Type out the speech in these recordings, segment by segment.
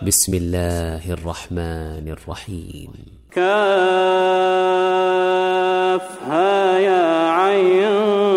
بسم الله الرحمن الرحيم. كافها يا عين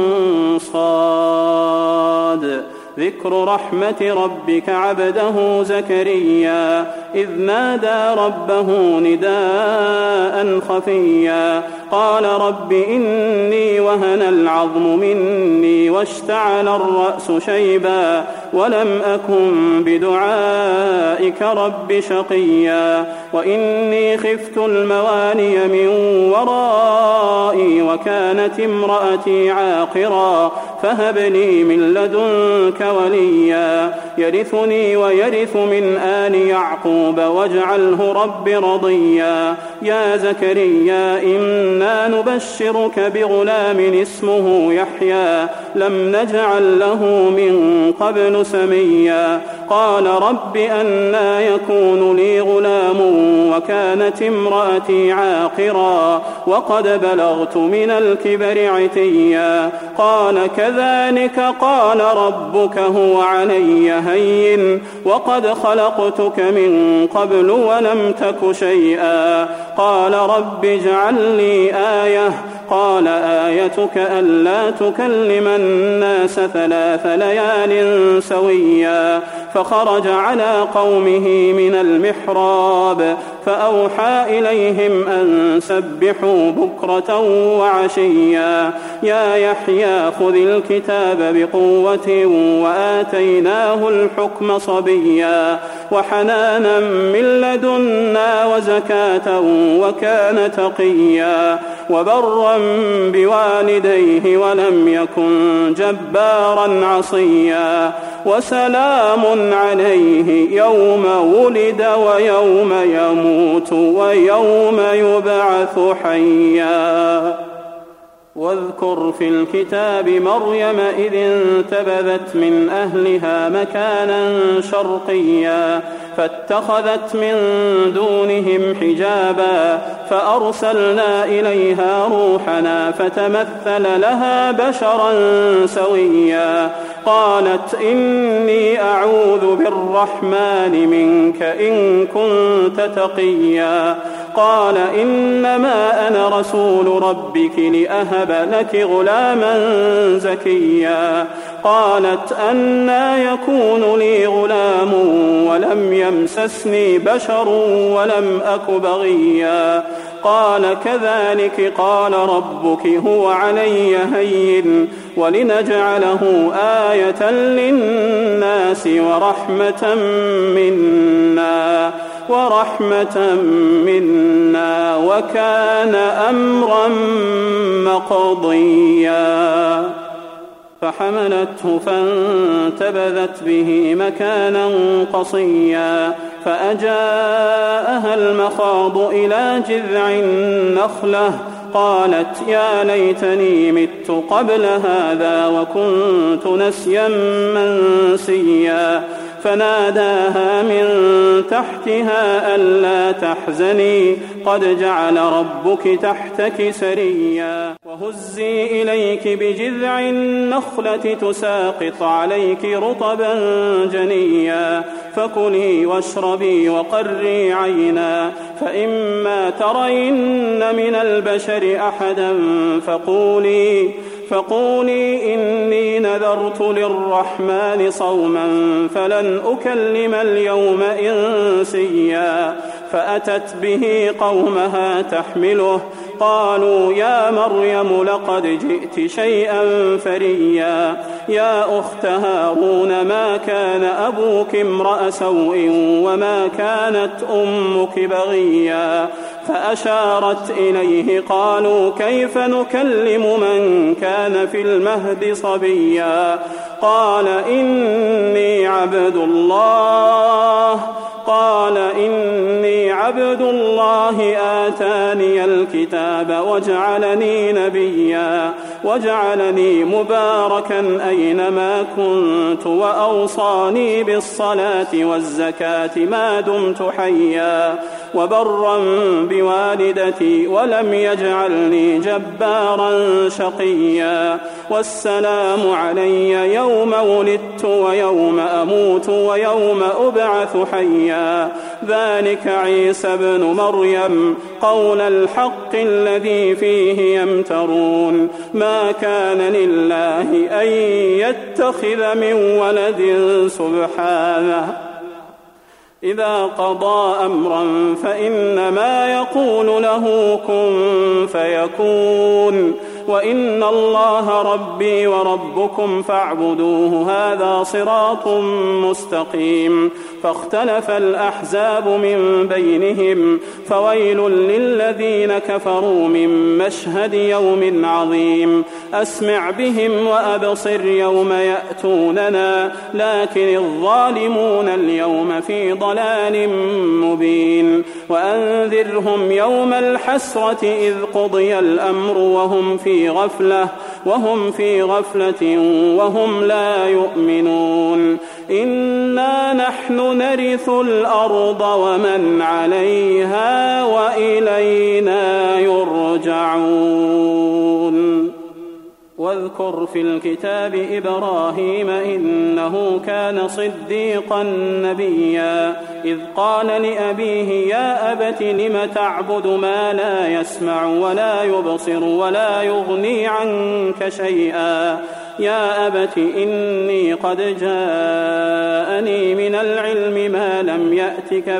صاد. ذكر رحمة ربك عبده زكريا إذ نادى ربه نداء خفيا قال رب إني وهن العظم مني واشتعل الرأس شيبا ولم أكن بدعائك رب شقيا وإني خفت المواني من ورائي وكانت امرأتي عاقرا فهب لي من لدنك وليا يرثني ويرث من آل يعقوب واجعله رب رضيا يا زكريا إنا نبشرك بغلام اسمه يحيى لم نجعل له من قبل سميا قال رب أنى يكون لي غلام وكانت امرأتي عاقرا وقد بلغت من الكبر عتيا قال كذلك قال ربك هو علي هين وقد خلقتك من قبل ولم تك شيئا قال رب اجعل لي آية قال آيتك ألا تكلم الناس 3 ليال سويا فخرج على قومه من المحراب فأوحى إليهم أن سبحوا بكرة وعشيا يا يحيى خذ الكتاب بقوة وآتيناه الحكم صبيا وحنانا من لدنا وزكاة وكان تقيا وبرا بوالديه ولم يكن جبارا عصيا وسلام عليه يوم ولد ويوم يموت ويوم يبعث حيا واذكر في الكتاب مريم إذ انتبذت من أهلها مكانا شرقيا فاتخذت من دونهم حجابا فأرسلنا إليها روحنا فتمثل لها بشرا سويا قالت إني أعوذ بالرحمن منك إن كنت تقيا قال إنما أنا رسول ربك لأهب لك غلاما زكيا قالت أنى يكون لي غلام ولم يمسسني بشر ولم أك بغيا قال كذلك قال ربك هو علي هين ولنجعله آية للناس ورحمة منا وكان أمرا مقضيا فحملته فانتبذت به مكانا قصيا فأجاءها المخاض إلى جذع النخلة قالت يا ليتني مت قبل هذا وكنت نسيا منسيا فناداها من تحتها ألا تحزني قد جعل ربك تحتك سريا وهزي إليك بجذع النخلة تساقط عليك رطبا جنيا فكلي واشربي وقري عينا فإما ترين من البشر أحدا فقولي إني نذرت للرحمن صوما فلن أكلم اليوم إنسيا فأتت به قومها تحمله قالوا يا مريم لقد جئت شيئا فريا يا أخت هارون ما كان أبوك امرأ سوء وما كانت أمك بغيا فأشارت إليه قالوا كيف نكلم من كان في المهد صبيا قال إني عبد الله آتاني الكتاب وجعلني نبيا وجعلني مباركا أينما كنت وأوصاني بالصلاة والزكاة ما دمت حيا وبرا بوالدتي ولم يجعلني جبارا شقيا والسلام علي يوم ولدت ويوم أموت ويوم أبعث حيا ذلك عيسى ابن مريم قول الحق الذي فيه يمترون ما كان لله أن يتخذ من ولد سبحانه إذا قضى أمرا فإنما يقول له كن فيكون وإن الله ربي وربكم فاعبدوه هذا صراط مستقيم فاختلف الأحزاب من بينهم فويل للذين كفروا من مشهد يوم عظيم أسمع بهم وأبصر يوم يأتوننا لكن الظالمون اليوم في ضلال مبين وأنذرهم يوم الحسرة إذ قضي الأمر وهم في غفلة وهم لا يؤمنون إنا نحن نرث الأرض ومن عليها وإلينا يرجعون واذكر في الكتاب إبراهيم إنه كان صديقا نبيا إذ قال لأبيه يا أبت لم تعبد ما لا يسمع ولا يبصر ولا يغني عنك شيئا يا أبت إني قد جاءني من العلم ما لم يأتك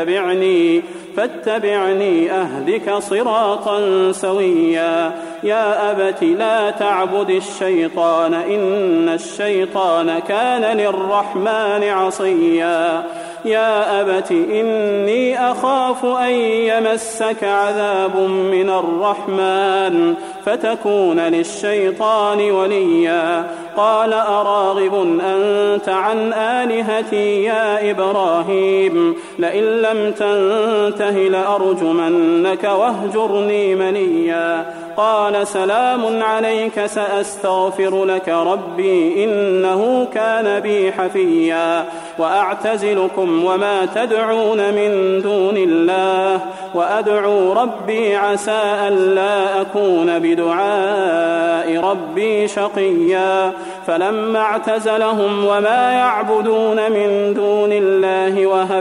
فاتبعني أهدك صراطا سويا يا أبت لا تعبد الشيطان إن الشيطان كان للرحمن عصيا يا أبت إني أخاف أن يمسك عذاب من الرحمن فتكون للشيطان وليا قال أراغب أنت عن آلهتي يا إبراهيم لئن لم تنته لأرجمنك واهجرني مليا قال سلام عليك سأستغفر لك ربي إنه كان بي حفيا وأعتزلكم وما تدعون من دون الله وأدعو ربي عسى ألا أكون بدعاء ربي شقيا فلما اعتزلهم وما يعبدون من دون الله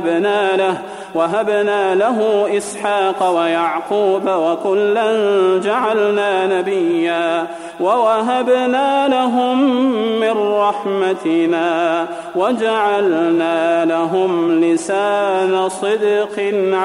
وهبنا له إسحاق ويعقوب وكلا جعلنا نبيا ووهبنا لهم من رحمتنا وجعلنا لهم لسان صدق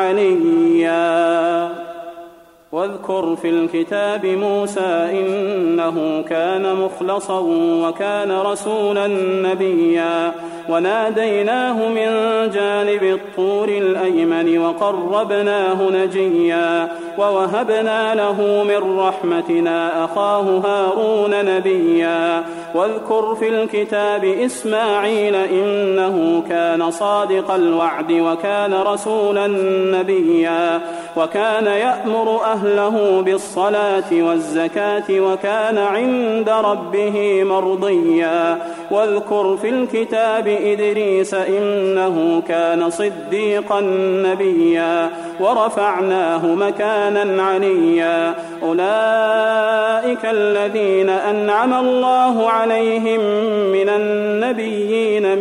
عليا واذكر في الكتاب موسى إنه كان مخلصا وكان رسولا نبيا وناديناه من جانب الطور الأيمن وقربناه نجيا ووهبنا له من رحمتنا أخاه هارون نبيا واذكر في الكتاب إسماعيل إنه كان صادق الوعد وكان رسولا نبيا وكان يأمر أهله بالصلاة والزكاة وكان عند ربه مرضيا واذكر في الكتاب إدريس إنه كان صديقا نبيا ورفعناه مكانا عليا أولئك الذين أنعم الله عليهم من النبيين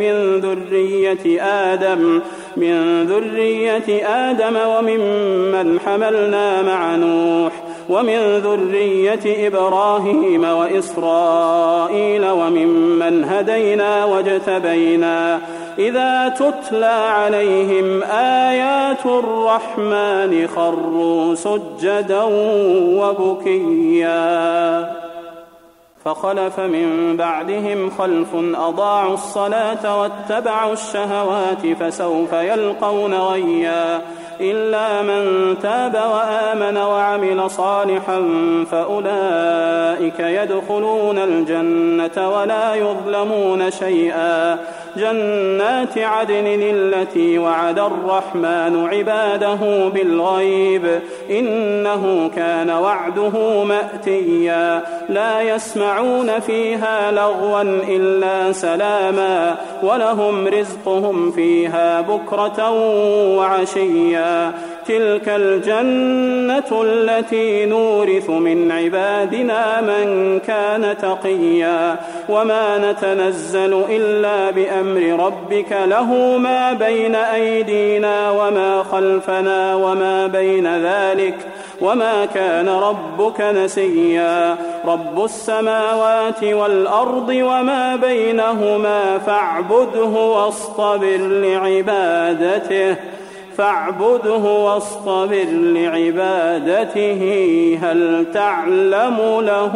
من ذرية آدم وممن حملنا مع نوح ومن ذرية إبراهيم وإسرائيل وممن هدينا واجتبينا إذا تتلى عليهم آيات الرحمن خروا سجدا وبكيا فخلف من بعدهم خلف أضاعوا الصلاة واتبعوا الشهوات فسوف يلقون غيا إلا من تاب وآمن وعمل صالحا فأولئك يدخلون الجنة ولا يظلمون شيئا جنات عدن التي وعد الرحمن عباده بالغيب إنه كان وعده مأتيا لا يسمعون فيها لغوا إلا سلاما ولهم رزقهم فيها بكرة وعشيا تلك الجنة التي نورث من عبادنا من كان تقيا وما نتنزل إلا بأمر ربك له ما بين أيدينا وما خلفنا وما بين ذلك وما كان ربك نسيا رب السماوات والأرض وما بينهما فاعبده واصطبر لعبادته هل تعلم له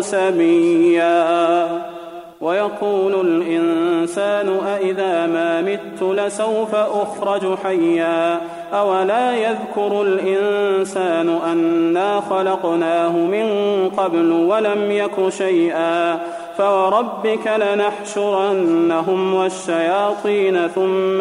سميا ويقول الإنسان أإذا ما مت لسوف أخرج حيا أولا يذكر الإنسان أنا خلقناه من قبل ولم يك شيئا فوربك لنحشرنهم والشياطين ثم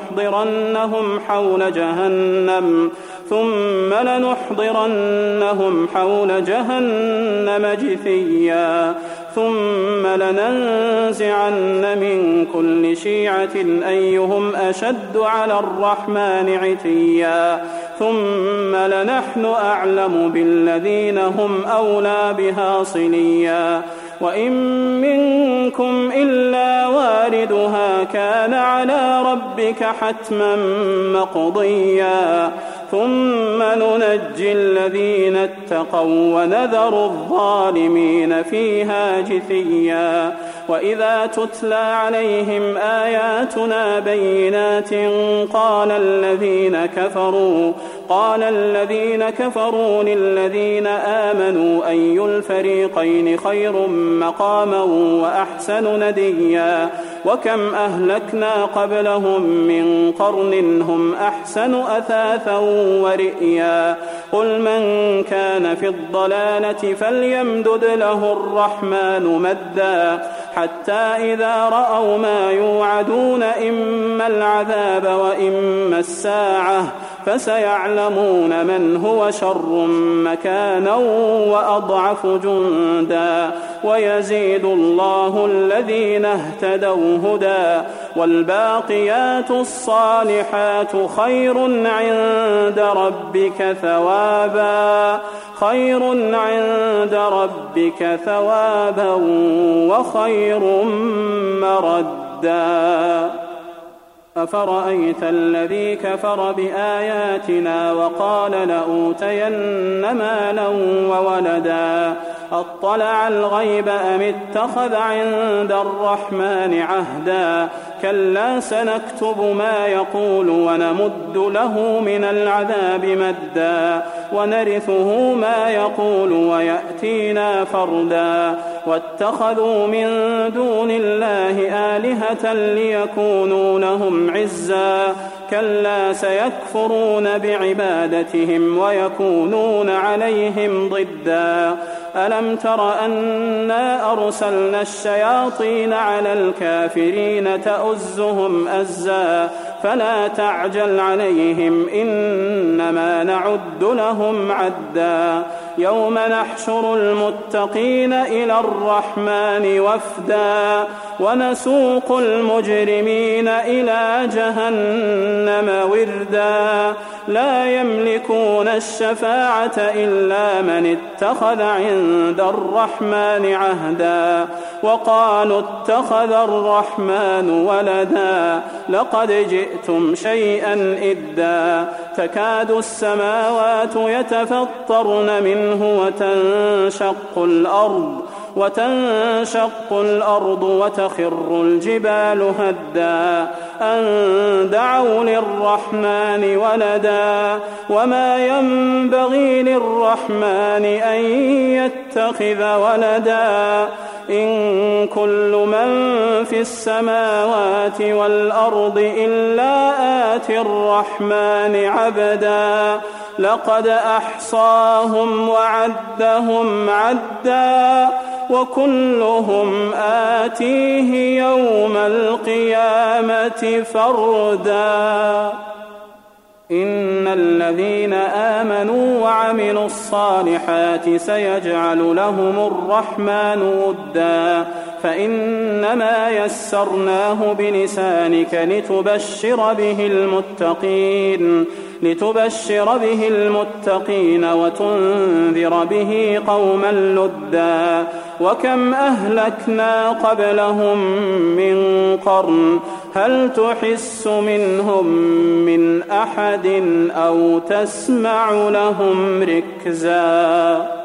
لنحضرنهم حول جهنم جثيا ثم لننزعن من كل شيعة أيهم أشد على الرحمن عتيا ثم لنحن أعلم بالذين هم أولى بها صليا وإن منكم إلا واردها كان على ربك حتما مقضيا ثم ننجي الذين اتقوا ونذر الظالمين فيها جثيا وإذا تتلى عليهم آياتنا بينات قال الذين كفروا للذين آمنوا أي الفريقين خير مقاما وأحسن نديا وكم أهلكنا قبلهم من قرن هم أحسن أثاثا ورئيا قل من كان في الضلالة فليمدد له الرحمن مدا حتى إذا رأوا ما يوعدون إما العذاب وإما الساعة فسيعلمون من هو شر مكانا وأضعف جندا ويزيد الله الذين اهتدوا هدى والباقيات الصالحات خير عند ربك ثوابا وخير مردا أفرأيت الذي كفر بآياتنا وقال لأوتين مالا وولدا أطلع الغيب أم اتخذ عند الرحمن عهدا كلا سنكتب ما يقول ونمد له من العذاب مدا ونرثه ما يقول ويأتينا فردا واتخذوا من دون الله آلهة ليكونوا لهم عزا كلا سيكفرون بعبادتهم ويكونون عليهم ضدا ألم تر أنا أرسلنا الشياطين على الكافرين تؤزهم أزا فلا تعجل عليهم إنما نعد لهم عدا يوم نحشر المتقين إلى الرحمن وفدا ونسوق المجرمين إلى جهنم وردا لا يملكون الشفاعة إلا من اتخذ عند الرحمن عهدا وقالوا اتخذ الرحمن ولدا لقد جئتم شيئا إدا تكاد السماوات يتفطرن منه وتنشق الأرض وتخر الجبال هدا أن دعوا للرحمن ولدا وما ينبغي للرحمن أن يتخذ ولدا إن كل من في السماوات والأرض إلا آتي الرحمن عبدا لقد أحصاهم وعدهم عدا وكلهم آتيه يوم القيامة فردا إن الذين آمنوا وعملوا الصالحات سيجعل لهم الرحمن ودا فإنما يسرناه بلسانك لتبشر به المتقين وتنذر به قوما لدا وكم أهلكنا قبلهم من قرن هل تحس منهم من أحد أو تسمع لهم ركزا